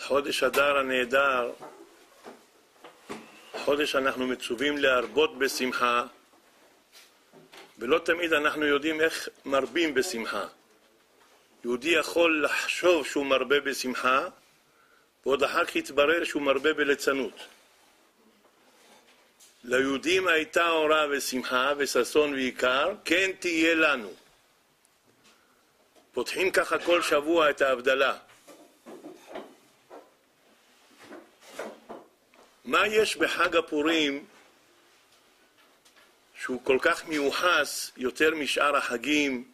חודש אדר הנהדר, חודש אנחנו מצווים להרבות בשמחה, ולא תמיד אנחנו יודעים איך מרבים בשמחה. יהודי יכול לחשוב שהוא מרבה בשמחה, ועוד אחר כך יתברר שהוא מרבה בליצנות. ליהודים הייתה אורה ושמחה וששון ועיקר, כן תהיה לנו. פותחים ככה כל שבוע את ההבדלה. מה יש בחג הפורים שהוא כל כך מיוחס יותר משאר החגים?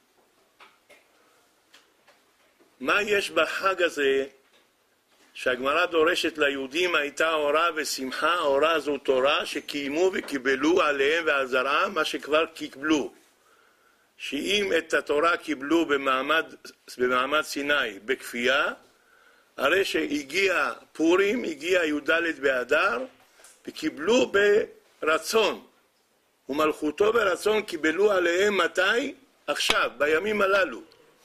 מה יש בחג הזה שהגמרא דורשת ליהודים הייתה אורה ושמחה? אורה זו תורה שקיימו וקיבלו עליהם ועל זרעם מה שכבר קיבלו. שאם את התורה קיבלו במעמד סיני בכפייה, הרי שהגיע פורים, הגיע י"ד באדר, וקיבלו ברצון. ומלכותו ברצון קיבלו עליהם מתי? עכשיו, בימים הללו.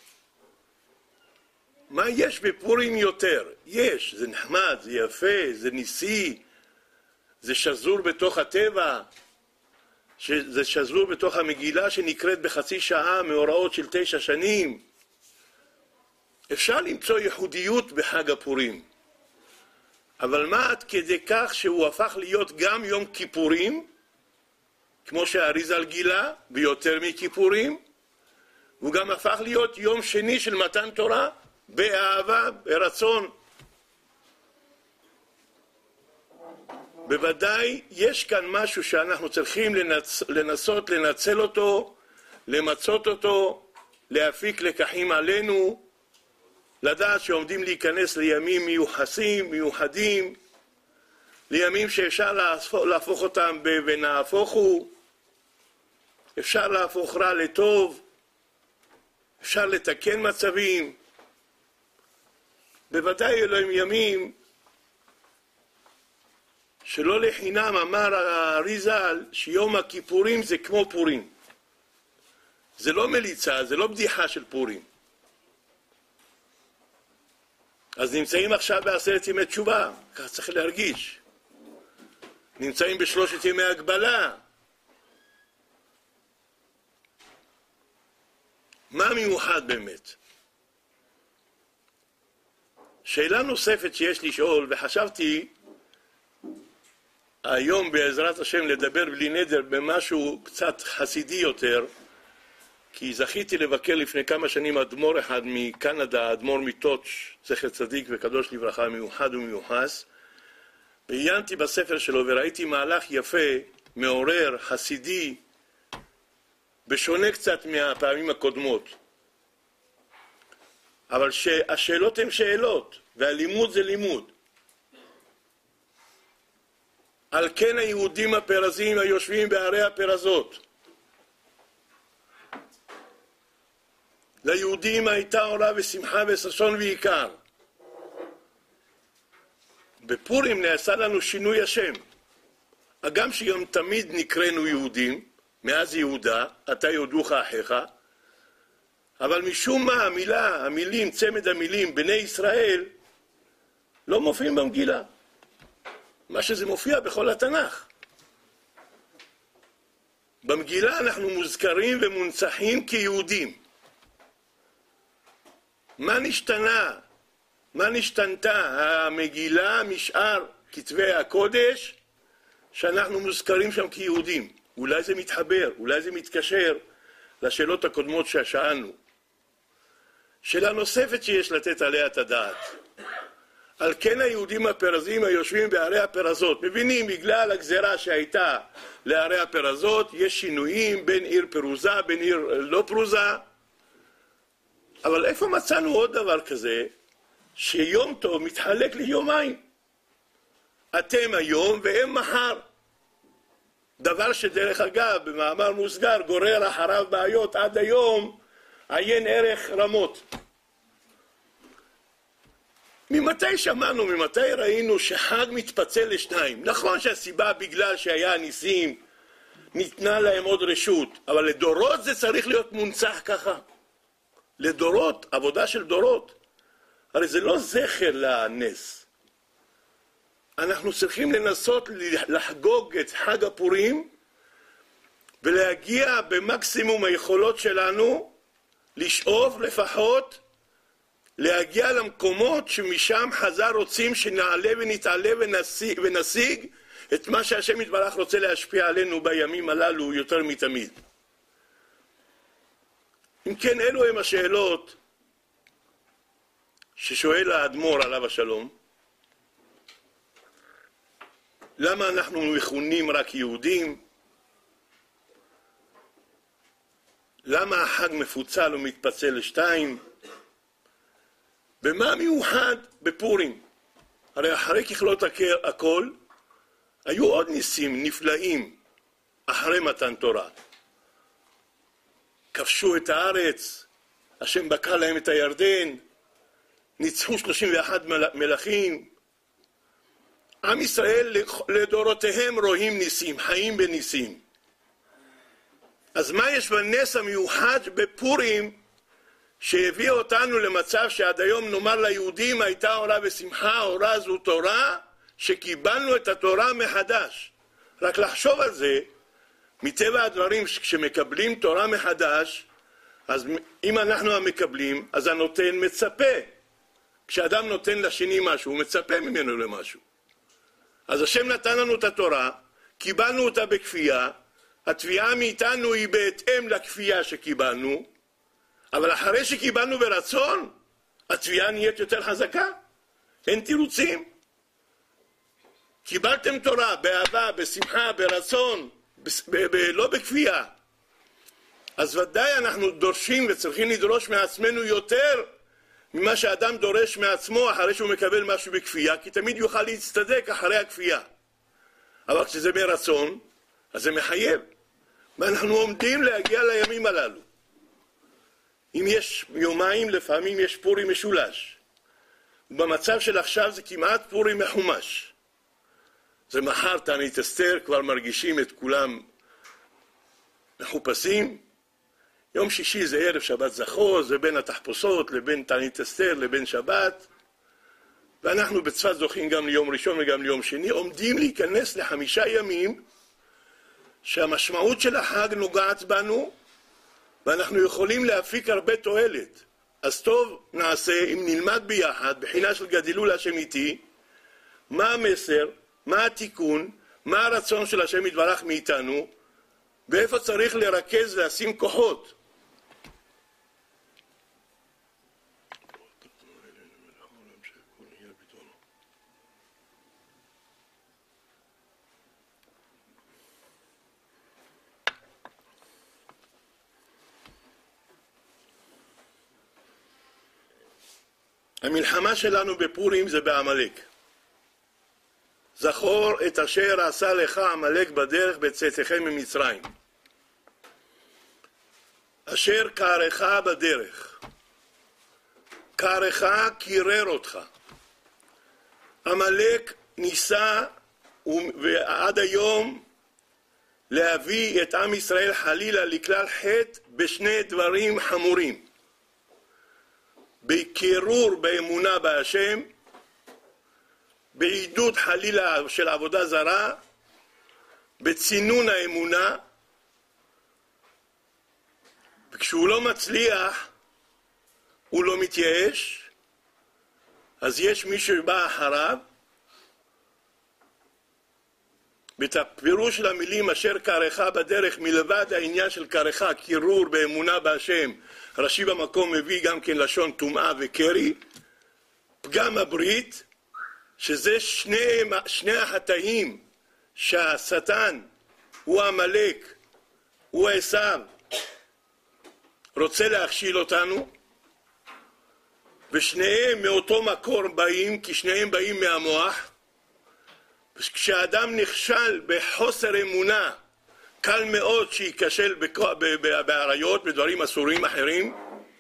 מה יש בפורים יותר? יש, זה נחמד, זה יפה, זה ניסי, זה שזור בתוך הטבע, זה שזור בתוך המגילה שנקראת בחצי שעה מאורעות של 9 שנים. אפשר למצוא ייחודיות בחג הפורים, אבל מה עד כדי כך שהוא הפך להיות גם יום כיפורים, כמו שהאריז"ל גילה, ויותר מכיפורים, הוא גם הפך להיות יום שני של מתן תורה, באהבה, ברצון. בוודאי יש כאן משהו שאנחנו צריכים לנסות לנצל אותו, למצות אותו, להפיק לקחים עלינו, לדעת שעומדים להיכנס לימים מיוחדים, לימים שאפשר להפוך אותם ונהפוכו, אפשר להפוך רע לטוב, אפשר לתקן מצבים. בוודאי אלו הם ימים שלא לחינם אמר האריז"ל שיום הכיפורים זה כמו פורים. זה לא מליצה, זה לא בדיחה של פורים. אז נמצאים עכשיו ב10 ימי תשובה, כך צריך להרגיש. נמצאים ב3 ימי הגבלה. מה מיוחד באמת? שאלה נוספת שיש לשאול, וחשבתי היום בעזרת השם לדבר בלי נדר במשהו קצת חסידי יותר, כי זכיתי לבקר לפני כמה שנים אדמו"ר אחד מקנדה, אדמו"ר מטוץ', זכר צדיק וקדוש לברכה, מיוחד ומיוחס, ועיינתי בספר שלו וראיתי מהלך יפה, מעורר, חסידי, בשונה קצת מהפעמים הקודמות. אבל שהשאלות הן שאלות, והלימוד זה לימוד. על כן היהודים הפרזים היושבים בערי הפרזות. ליהודים הייתה אורה ושמחה וששון ועיקר. בפורים נעשה לנו שינוי השם. הגם שגם תמיד נקראנו יהודים, מאז יהודה, אתה יודוך אחיך, אבל משום מה המילים, צמד המילים, בני ישראל, לא מופיעים במגילה. מה שזה מופיע בכל התנ"ך. במגילה אנחנו מוזכרים ומונצחים כיהודים. מה נשתנתה המגילה משאר כתבי הקודש שאנחנו מוזכרים שם כיהודים? אולי זה מתחבר, אולי זה מתקשר לשאלות הקודמות ששאלנו. שאלה נוספת שיש לתת עליה את הדעת. על כן היהודים הפרזים היושבים בערי הפרזות. מבינים, בגלל הגזרה שהייתה לערי הפרזות, יש שינויים בין עיר פרוזה, בין עיר לא פרוזה. אבל איפה מצאנו עוד דבר כזה, שיום טוב מתחלק ליומיים? אתם היום והם מחר. דבר שדרך אגב, במאמר מוסגר, גורר אחריו בעיות עד היום, עיין ערך רמות. ממתי שמענו, ממתי ראינו שחג מתפצל לשניים? נכון שהסיבה בגלל שהיה ניסים, ניתנה להם עוד רשות, אבל לדורות זה צריך להיות מונצח ככה. לדורות, עבודה של דורות. הרי זה לא זכר לנס, אנחנו צריכים לנסות לחגוג את חג הפורים ולהגיע במקסימום היכולות שלנו, לשאוף לפחות להגיע למקומות שמשם חז"ל רוצים שנעלה ונתעלה ונשיג את מה שהשם יתברך רוצה להשפיע עלינו בימים הללו יותר מתמיד. אם כן, אלו הם השאלות ששואל האדמו"ר עליו השלום. למה אנחנו מכונים רק יהודים? למה החג מפוצל ומתפצל לשתיים? ומה מיוחד בפורים? הרי אחרי ככלות הכל היו עוד ניסים נפלאים אחרי מתן תורה. כבשו את הארץ, השם בקע להם את הירדן, ניצחו 31 מלכים. עם ישראל לדורותיהם רואים ניסים, חיים בניסים. אז מה יש בנס המיוחד בפורים שהביא אותנו למצב שעד היום נאמר ליהודים הייתה אורה ושמחה, אורה זו תורה, שקיבלנו את התורה מחדש. רק לחשוב על זה, מטבע הדברים כשמקבלים תורה מחדש, אז אם אנחנו המקבלים, אז הנותן מצפה. כשאדם נותן לשני משהו, הוא מצפה ממנו למשהו. אז השם נתן לנו את התורה, קיבלנו אותה בכפייה, התביעה מאיתנו היא בהתאם לכפייה שקיבלנו, אבל אחרי שקיבלנו ברצון, התביעה נהיית יותר חזקה. אין תירוצים. קיבלתם תורה באהבה, בשמחה, ברצון, לא בכפייה. אז ודאי אנחנו דורשים וצריכים לדרוש מעצמנו יותר ממה שאדם דורש מעצמו אחרי שהוא מקבל משהו בכפייה, כי תמיד יוכל להצטדק אחרי הכפייה. אבל כשזה ברצון, אז זה מחייב. ואנחנו עומדים להגיע לימים הללו. אם יש יומיים, לפעמים יש פורים משולש. ובמצב של עכשיו זה כמעט פורים מחומש. זה מחר תענית אסתר, כבר מרגישים את כולם מחופשים. יום שישי זה ערב שבת זכור, זה בין התחפושות לבין תענית אסתר לבין שבת. ואנחנו בצפת זוכים גם ליום ראשון וגם ליום שני, עומדים להיכנס ל5 ימים שהמשמעות של החג נוגעת בנו, ואנחנו יכולים להפיק הרבה תועלת. אז טוב נעשה אם נלמד ביחד, בחינה של גדלו להשם איתי, מה המסר, מה התיקון, מה הרצון של השם יתברך מאיתנו, ואיפה צריך לרכז ולשים כוחות. המלחמה שלנו בפורים זה בעמלק. זכור את אשר עשה לך עמלק בדרך בצאתכם ממצרים. אשר קערך בדרך. קערך קירר אותך. עמלק ניסה ועד היום להביא את עם ישראל חלילה לכלל חטא בשני דברים חמורים. בקירור באמונה בהשם, בעידוד חלילה של עבודה זרה, בצינון האמונה, וכשהוא לא מצליח, הוא לא מתייאש, אז יש מישהו שבא אחריו, ואת הפירוש של המילים אשר קערך בדרך, מלבד העניין של קערך, קירור באמונה בהשם, רש"י במקום מביא גם כן לשון טומאה וקרי, פגם הברית, שזה שני החטאים שהשטן הוא עמלק, הוא עשיו, רוצה להכשיל אותנו, ושניהם מאותו מקור באים, כי שניהם באים מהמוח. כשאדם נכשל בחוסר אמונה, קל מאוד שייכשל בעריות, בדברים אסורים אחרים,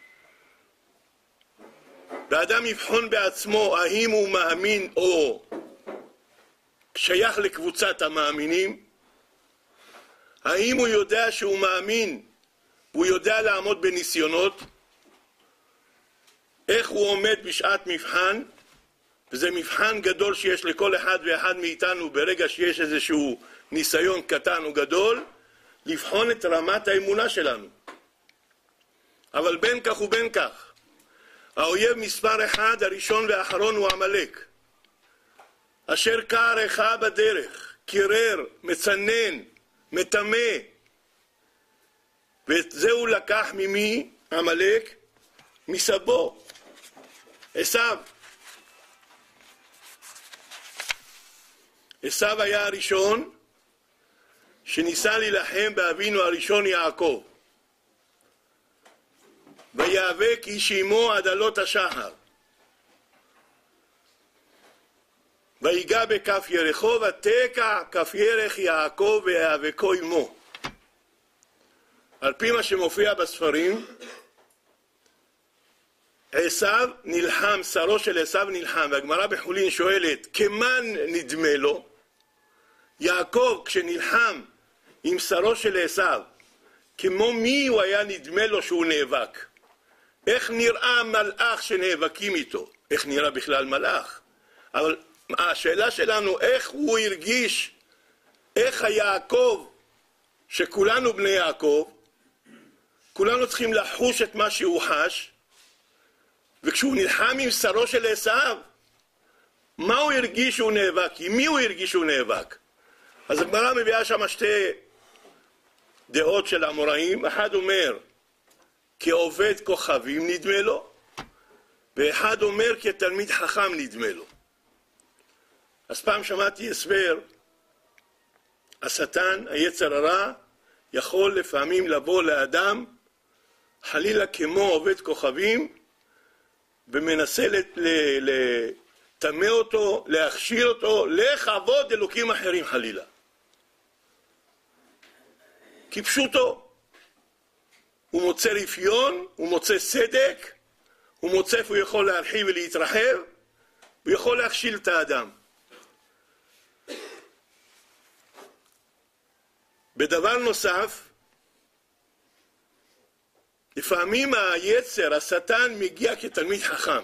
ואדם יבחון בעצמו האם הוא מאמין או שייך לקבוצת המאמינים, האם הוא יודע שהוא מאמין, הוא יודע לעמוד בניסיונות, איך הוא עומד בשעת מבחן, וזה מבחן גדול שיש לכל אחד ואחד מאיתנו ברגע שיש איזשהו ניסיון קטן או גדול, לבחון את רמת האמונה שלנו. אבל בין כך ובין כך, האויב מספר אחד, הראשון והאחרון, הוא עמלק. אשר קערך בדרך, קירר, מצנן, מטמא. ואת זה הוא לקח ממי? עמלק? מסבו, עשיו. עשיו היה הראשון שניסה להילחם באבינו הראשון יעקב. ויאבק איש עמו עד עלות השחר. ויגע בכף ירחו ותקע כף ירך יעקב ויאבקו עמו. על פי מה שמופיע בספרים, עשיו נלחם, שרו של עשיו נלחם, והגמרא בחולין שואלת, כמן נדמה לו? יעקב כשנלחם עם שרו של עשיו, כמו מי הוא היה נדמה לו שהוא נאבק? איך נראה מלאך שנאבקים איתו? איך נראה בכלל מלאך? אבל השאלה שלנו, איך הוא הרגיש, איך היעקב, שכולנו בני יעקב, כולנו צריכים לחוש את מה שהוא חש, וכשהוא נלחם עם שרו של עשיו, מה הוא הרגיש שהוא נאבק? עם מי הוא הרגיש שהוא נאבק? אז הגמרא מביאה שם שתי דעות של האמוראים. אחד אומר כעובד כוכבים נדמה לו, ואחד אומר כתלמיד חכם נדמה לו. אז פעם שמעתי הסבר, השטן, היצר הרע, יכול לפעמים לבוא לאדם חלילה כמו עובד כוכבים, ומנסה לטמא אותו, להכשיר אותו, לכבוד אלוקים אחרים חלילה. כפשוטו, הוא מוצא רפיון, הוא מוצא סדק, הוא מוצא איפה הוא יכול להרחיב ולהתרחב, הוא יכול להכשיל את האדם. בדבר נוסף, לפעמים היצר, השטן, מגיע כתלמיד חכם.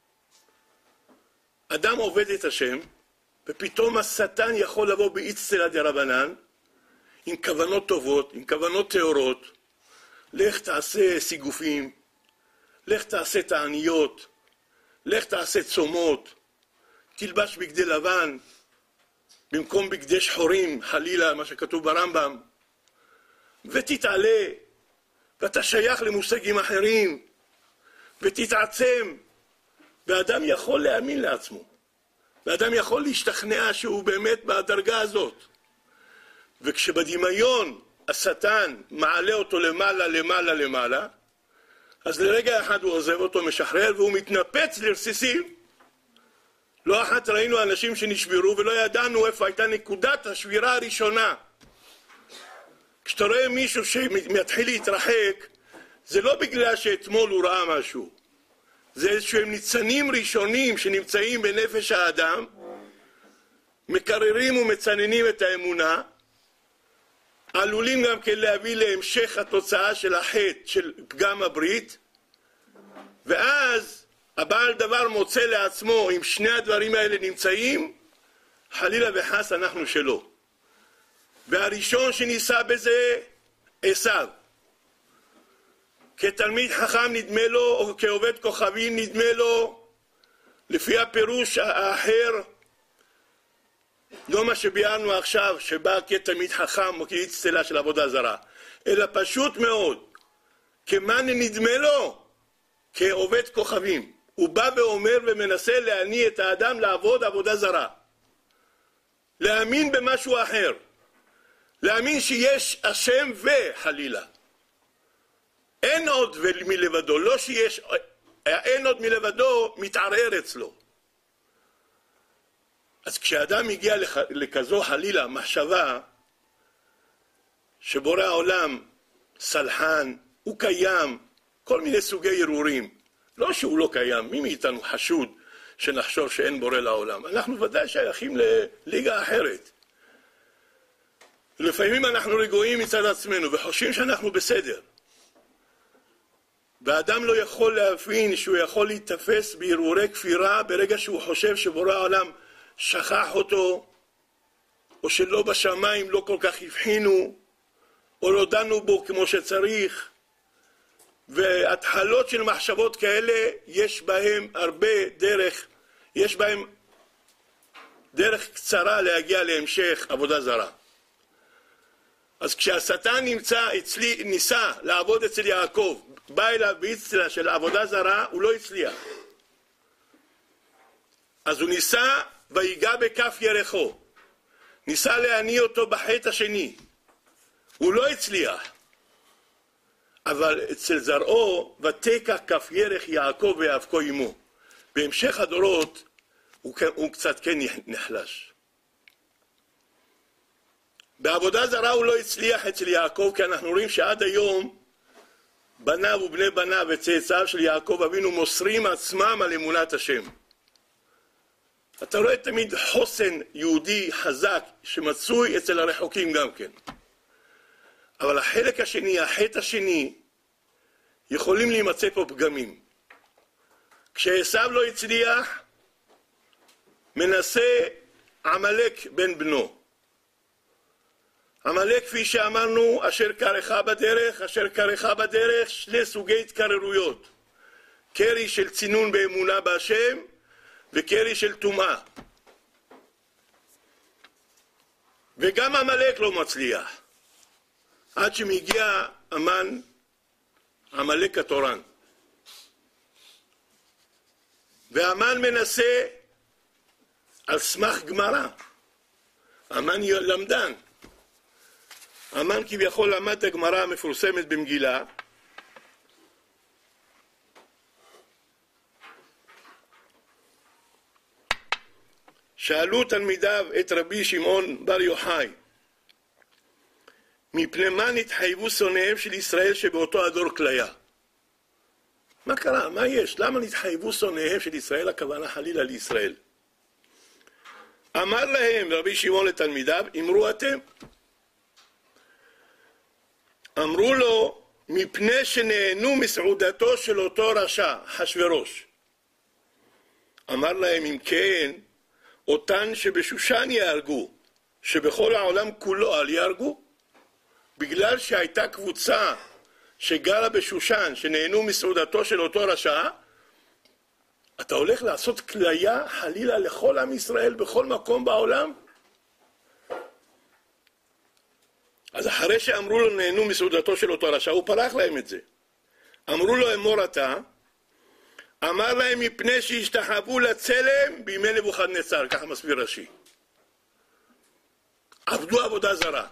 אדם עובד את השם, ופתאום השטן יכול לבוא באצטלה דרבנן, עם כוונות טובות, עם כוונות טהורות. לך תעשה סיגופים, לך תעשה תעניות, לך תעשה צומות, תלבש בגדי לבן, במקום בגדי שחורים, חלילה, מה שכתוב ברמב"ם, ותתעלה, ואתה שייך למושגים אחרים, ותתעצם, ואדם יכול להאמין לעצמו, ואדם יכול להשתכנע שהוא באמת בדרגה הזאת. וכשבדמיון השטן מעלה אותו למעלה, למעלה, למעלה, אז לרגע אחד הוא עוזב אותו, משחרר, והוא מתנפץ לרסיסים. לא אחת ראינו אנשים שנשברו ולא ידענו איפה הייתה נקודת השבירה הראשונה. כשאתה רואה מישהו שמתחיל להתרחק, זה לא בגלל שאתמול הוא ראה משהו. זה איזשהם ניצנים ראשונים שנמצאים בנפש האדם, מקררים ומצננים את האמונה, עלולים גם כן להביא להמשך התוצאה של החטא, של פגם הברית, ואז הבעל דבר מוצא לעצמו, אם שני הדברים האלה נמצאים, חלילה וחס אנחנו שלו. והראשון שניסה בזה, עשיו. כתלמיד חכם נדמה לו, או כעובד כוכבים נדמה לו, לפי הפירוש האחר, לא מה שביארנו עכשיו, שבא כתלמיד חכם או כאצטלה של עבודה זרה, אלא פשוט מאוד, כמן נדמה לו, כעובד כוכבים. הוא בא ואומר ומנסה להניע את האדם לעבוד עבודה זרה. להאמין במשהו אחר. להאמין שיש השם וחלילה. אין עוד מלבדו, לא שיש, אין עוד מלבדו מתערער אצלו. אז כשאדם מגיע לכזו חלילה מחשבה שבורא העולם סלחן, הוא קיים, כל מיני סוגי ערעורים. לא שהוא לא קיים, מי מאיתנו חשוד שנחשוב שאין בורא לעולם? אנחנו ודאי שייכים לליגה אחרת. לפעמים אנחנו רגועים מצד עצמנו וחושבים שאנחנו בסדר. ואדם לא יכול להבין שהוא יכול להתאפס בהרהורי כפירה ברגע שהוא חושב שבורא העולם שכח אותו, או שלא בשמיים לא כל כך הבחינו, או לא דנו בו כמו שצריך. והתחלות של מחשבות כאלה יש בהם הרבה דרך, יש בהם דרך קצרה להגיע להמשך עבודה זרה. אז כשהשטן ניסה לעבוד אצל יעקב, בא אליו באצטלה של עבודה זרה, הוא לא הצליח. אז הוא ניסה ויגע בכף ירחו, ניסה להניע אותו בחטא השני, הוא לא הצליח. אבל אצל זרעו ותקע כף ירך יעקב ויאבקו עמו. בהמשך הדורות הוא קצת כן נחלש. בעבודה זרה הוא לא הצליח אצל יעקב, כי אנחנו רואים שעד היום בניו ובני בניו וצאצאיו של יעקב אבינו מוסרים עצמם על אמונת השם. אתה רואה תמיד חוסן יהודי חזק שמצוי אצל הרחוקים גם כן. אבל החלק השני, החטא השני, יכולים להימצא פה פגמים. כשעשיו לא הצליח, מנסה עמלק בן בנו. עמלק, כפי שאמרנו, אשר קרחה בדרך, שני סוגי התקררויות. קרי של צינון באמונה בהשם, וקרי של טומאה. וגם עמלק לא מצליח. עד שמגיע המן, עמלק התורן. והמן מנסה על סמך גמרא. המן למדן. המן כביכול למד את הגמרא המפורסמת במגילה. שאלו תלמידיו את רבי שמעון בר יוחאי, מפני מה נתחייבו שונאיהם של ישראל שבאותו הדור כליה? מה קרה? מה יש? למה נתחייבו שונאיהם של ישראל? הכוונה חלילה לישראל. אמר להם רבי שמעון לתלמידיו, אמרו אתם. אמרו לו, מפני שנהנו מסעודתו של אותו רשע, אחשוורוש. אמר להם, אם כן, אותן שבשושן יהרגו, שבכל העולם כולו אל יהרגו, בגלל שהייתה קבוצה שגרה בשושן, שנהנו מסעודתו של אותו רשע, אתה הולך לעשות כליה חלילה לכל עם ישראל בכל מקום בעולם? אז אחרי שאמרו לו נהנו מסעודתו של אותו רשע, הוא פרח להם את זה. אמרו לו אמור אתה, אמר להם מפני שהשתחוו לצלם בימי נבוכדנצר, ככה מסביר רש"י. עבדו עבודה זרה.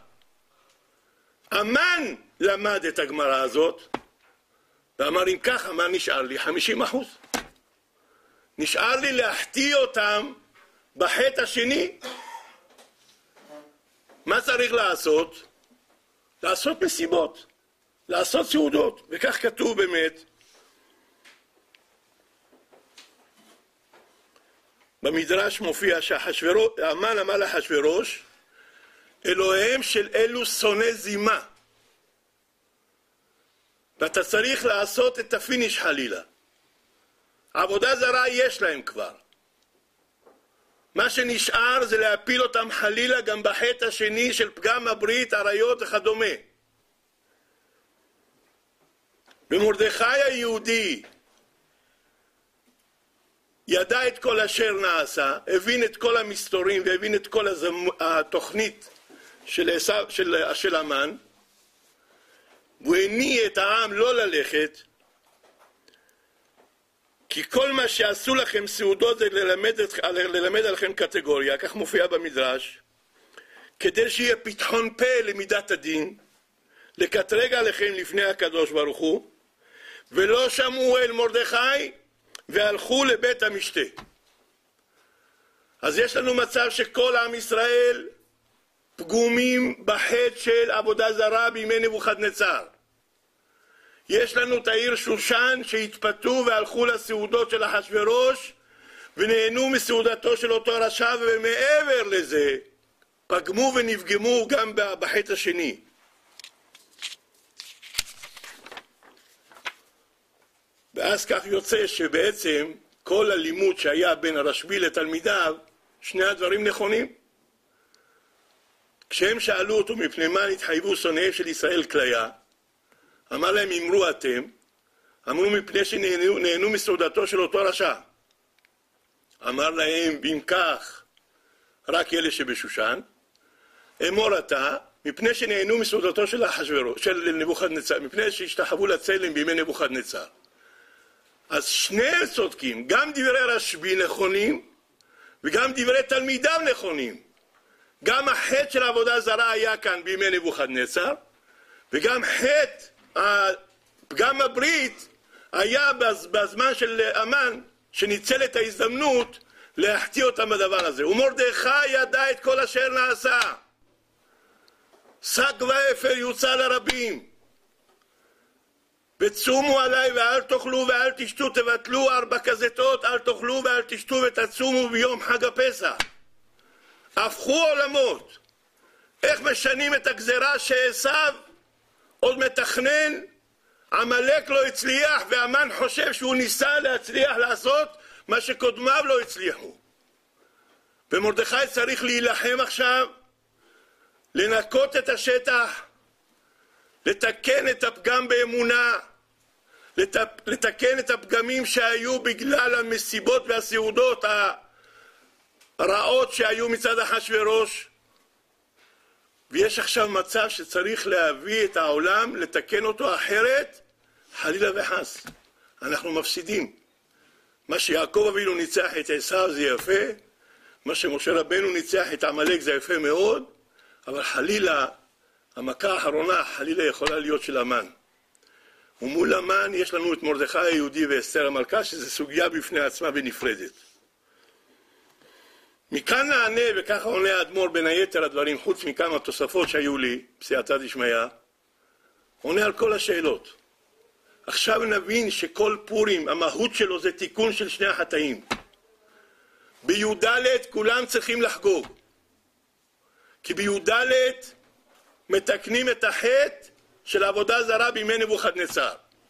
המן למד את הגמרא הזאת, ואמר אם ככה, מה נשאר לי? 50%. נשאר לי להחטיא אותם בחטא השני. מה צריך לעשות? לעשות מסיבות, לעשות סעודות, וכך כתוב באמת. במדרש מופיע שהמן אמר לאחשוורוש, אלוהיהם של אלו שונא זימה. ואתה צריך לעשות את הפיניש חלילה. עבודה זרה יש להם כבר. מה שנשאר זה להפיל אותם חלילה גם בחטא השני של פגם הברית, עריות וכדומה. ומרדכי היהודי ידע את כל אשר נעשה, הבין את כל המסתורים והבין את כל התוכנית של המן, והוא הניע את העם לא ללכת, כי כל מה שעשו לכם סעודות זה ללמד עליכם קטגוריה, כך מופיע במדרש, כדי שיהיה פתחון פה למידת הדין, לקטרג עליכם לפני הקדוש ברוך הוא, ולא שמעו אל מרדכי והלכו לבית המשתה. אז יש לנו מצב שכל עם ישראל פגומים בחטא של עבודה זרה בימי נבוכדנצר. יש לנו את העיר שושן שהתפתו והלכו לסעודות של אחשוורוש ונהנו מסעודתו של אותו רשע, ומעבר לזה פגמו ונפגמו גם בחטא השני. ואז כך יוצא שבעצם כל הלימוד שהיה בין הרשב"י לתלמידיו, שני הדברים נכונים. כשהם שאלו אותו מפני מה נתחייבו שונאיהם של ישראל כליה, אמר להם אמרו אתם, אמרו מפני שנהנו מסעודתו של אותו רשע. אמר להם אם כך רק אלה שבשושן, אמור אתה מפני שנהנו מסעודתו של נבוכדנצר, מפני שהשתחוו לצלם בימי נבוכדנצר. אז שניהם צודקים, גם דברי רשב"י נכונים וגם דברי תלמידיו נכונים. גם החטא של עבודה זרה היה כאן בימי נבוכדנצר, וגם פגם הברית היה בזמן של המן, שניצל את ההזדמנות להחטיא אותם בדבר הזה. ומרדכי ידע את כל אשר נעשה. שק ואפר יוצא לרבים. וצומו עליי ואל תאכלו ואל תשתו, תבטלו 4 כזיתות, אל תאכלו ואל תשתו ותצומו ביום חג הפסח. הפכו עולמות. איך משנים את הגזרה שעשיו עוד מתכנן, עמלק לא הצליח והמן חושב שהוא ניסה להצליח לעשות מה שקודמיו לא הצליחו. ומרדכי צריך להילחם עכשיו, לנקות את השטח, לתקן את הפגם באמונה, לתקן את הפגמים שהיו בגלל המסיבות והסעודות הרעות שהיו מצד אחשוורוש. ויש עכשיו מצב שצריך להביא את העולם, לתקן אותו, אחרת חלילה וחס אנחנו מפסידים. מה שיעקב אבינו ניצח את עשיו זה יפה, מה שמשה רבנו ניצח את עמלק זה יפה מאוד, אבל חלילה המכה האחרונה חלילה יכולה להיות של המן. ומול המן יש לנו את מרדכי היהודי ואסתר המלכה, שזה סוגיה בפני עצמה ונפרדת. מכאן נענה, וככה עונה האדמו"ר בין היתר הדברים, חוץ מכמה תוספות שהיו לי, בסייעתא דשמיא, עונה על כל השאלות. עכשיו נבין שכל פורים, המהות שלו זה תיקון של שני החטאים. בי"ד כולם צריכים לחגוג. כי בי"ד מתקנים את החטא של עבודה זרה בימי נבוכדנצר.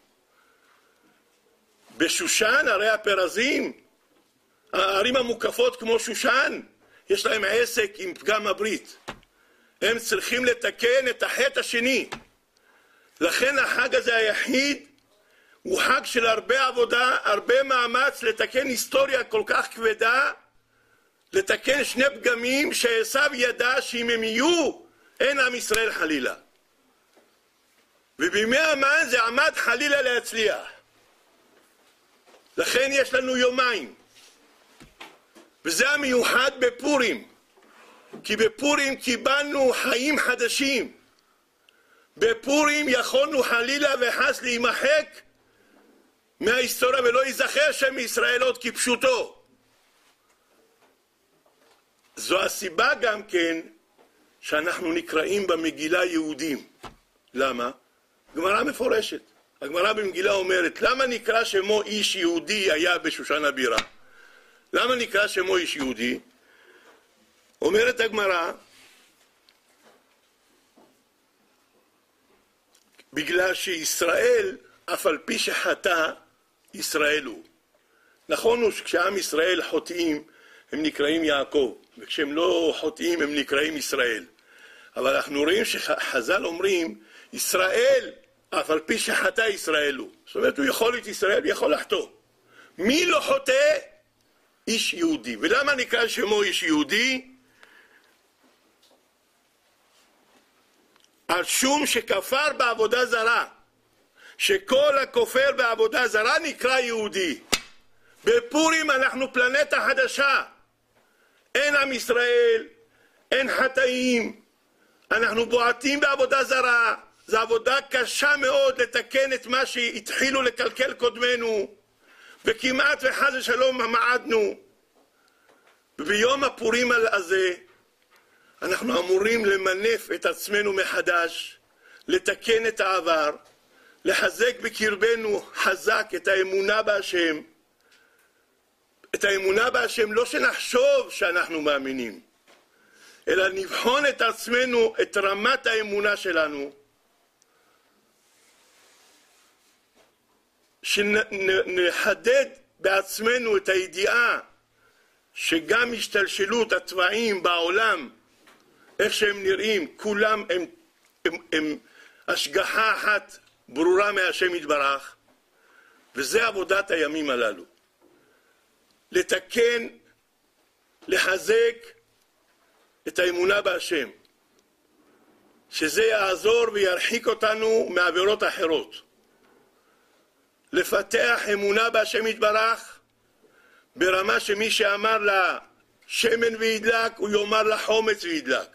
בשושן, הרי הפרזים, הערים המוקפות כמו שושן, יש להם עסק עם פגם הברית. הם צריכים לתקן את החטא השני. לכן החג הזה היחיד הוא חג של הרבה עבודה, הרבה מאמץ לתקן היסטוריה כל כך כבדה, לתקן שני פגמים שעשיו ידע שאם הם יהיו, אין עם ישראל חלילה. ובימי המן זה עמד חלילה להצליח. לכן יש לנו יומיים. וזה המיוחד בפורים. כי בפורים קיבלנו חיים חדשים. בפורים יכולנו חלילה וחס להימחק מההיסטוריה ולא ייזכר שם ישראל עוד כפשוטו. זו הסיבה גם כן שאנחנו נקראים במגילה יהודים. למה? גמרא מפורשת. הגמרא במגילה אומרת, למה נקרא שמו איש יהודי היה בשושן הבירה? למה נקרא שמו איש יהודי? אומרת הגמרא, בגלל שישראל, אף על פי שחטא, ישראל הוא. נכון הוא שכשעם ישראל חוטאים, הם נקראים יעקב, וכשהם לא חוטאים, הם נקראים ישראל. אבל אנחנו רואים שחז"ל אומרים, ישראל, אף על פי שחטא ישראל הוא. זאת אומרת, הוא יכול להיות ישראל ויכול לחטוא. מי לא חוטא? איש יהודי. ולמה נקרא שמו איש יהודי? על שום שכפר בעבודה זרה. שכל הכופר בעבודה זרה נקרא יהודי. בפורים אנחנו פלנטה חדשה. אין עם ישראל, אין חטאים. אנחנו בועטים בעבודה זרה. זו עבודה קשה מאוד לתקן את מה שהתחילו לקלקל קודמנו. וכמעט וחס ושלום מעדנו. וביום הפורים הזה אנחנו אמורים למנף את עצמנו מחדש, לתקן את העבר, לחזק בקרבנו חזק את האמונה בהשם. את האמונה בהשם לא שנחשוב שאנחנו מאמינים, אלא נבחון את עצמנו, את רמת האמונה שלנו. שנחדד בעצמנו את הידיעה שגם השתלשלות הצבעים בעולם, איך שהם נראים, כולם הם השגחה אחת ברורה מהשם יתברך, וזה עבודת הימים הללו. לתקן, לחזק את האמונה בהשם, שזה יעזור וירחיק אותנו מעבירות אחרות. לפתח אמונה בהשם יתברך ברמה שמי שאמר לה שמן וידלק הוא יאמר לה חומץ וידלק.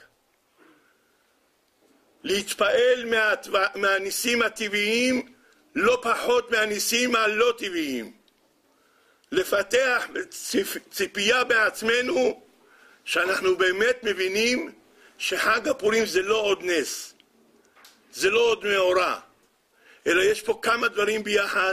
להתפעל מהניסים הטבעיים לא פחות מהניסים הלא טבעיים. לפתח ציפייה בעצמנו שאנחנו באמת מבינים שחג הפורים זה לא עוד נס, זה לא עוד מאורע, אלא יש פה כמה דברים ביחד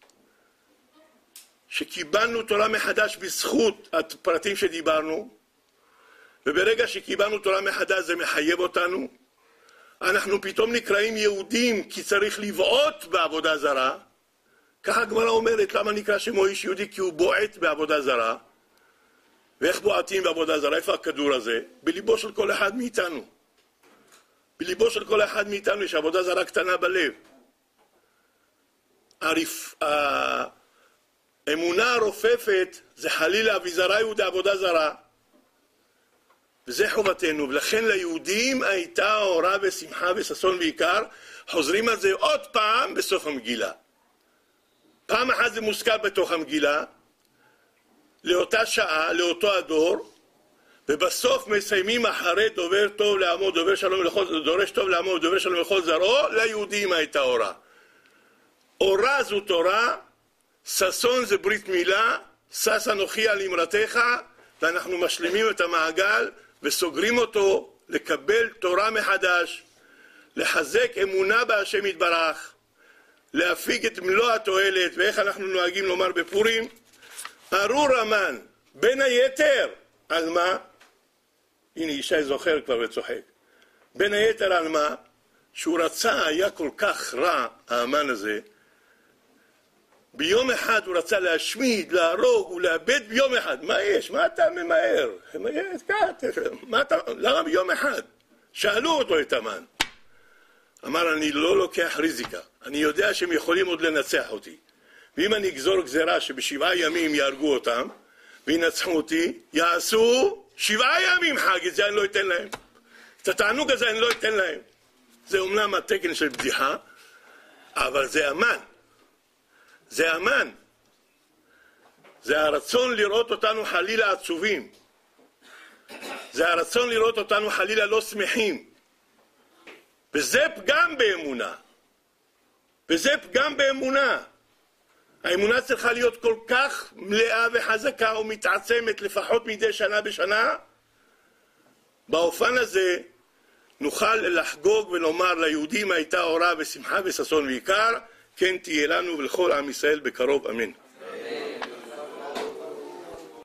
שקיבלנו תורה מחדש בזכות הפרטים שדיברנו, וברגע שקיבלנו תורה מחדש זה מחייב אותנו. אנחנו פתאום נקראים יהודים כי צריך לבעוט בעבודה זרה. ככה הגמרא אומרת, למה נקרא שמו איש יהודי? כי הוא בועט בעבודה זרה. ואיך בועטים בעבודה זרה? איפה הכדור הזה? בליבו של כל אחד מאיתנו. בליבו של כל אחד מאיתנו יש עבודה זרה קטנה בלב. האמונה הרופפת זה חלילה אביזרי הוא עבודה זרה. וזה חובתנו, ולכן ליהודים הייתה אורה ושמחה וששון ועיקר. חוזרים על זה עוד פעם בסוף המגילה. פעם אחת זה מוזכר בתוך המגילה, לאותה שעה, לאותו הדור, ובסוף מסיימים אחרי דובר טוב לעמו, דובר שלום לכל, דורש טוב לעמו, דובר שלום לכל זרעו, ליהודים הייתה אורה. אורה זו תורה, ששון זה ברית מילה, שש אנוכי על אמרתך, ואנחנו משלימים את המעגל וסוגרים אותו לקבל תורה מחדש, לחזק אמונה בהשם יתברך, להפיק את מלוא התועלת. ואיך אנחנו נוהגים לומר בפורים? ארור המן, בין היתר, על מה? הנה ישי זוכר כבר וצוחק. בין היתר על מה? שהוא רצה, היה כל כך רע האמן הזה, ביום אחד הוא רצה להשמיד, להרוג ולאבד ביום אחד. מה יש? מה אתה ממהר? למה ביום אחד? שאלו אותו את המן. אמר, אני לא לוקח ריזיקה. אני יודע שהם יכולים עוד לנצח אותי. ואם אני אגזור גזירה שבשבעה ימים יהרגו אותם וינצחו אותי, יעשו 7 ימים חג, את זה אני לא אתן להם. את התענוג הזה אני לא אתן להם. זה אומנם התקן של בדיחה, אבל זה אמן. זה אמן. זה הרצון לראות אותנו חלילה עצובים. זה הרצון לראות אותנו חלילה לא שמחים. וזה פגם באמונה. וזה פגם באמונה. האמונה צריכה להיות כל כך מלאה וחזקה ומתעצמת לפחות מדי שנה בשנה. באופן הזה נוכל לחגוג ולומר ליהודים הייתה אורה ושמחה וששון ועיקר, כן תהיה לנו ולכל עם ישראל בקרוב, אמן.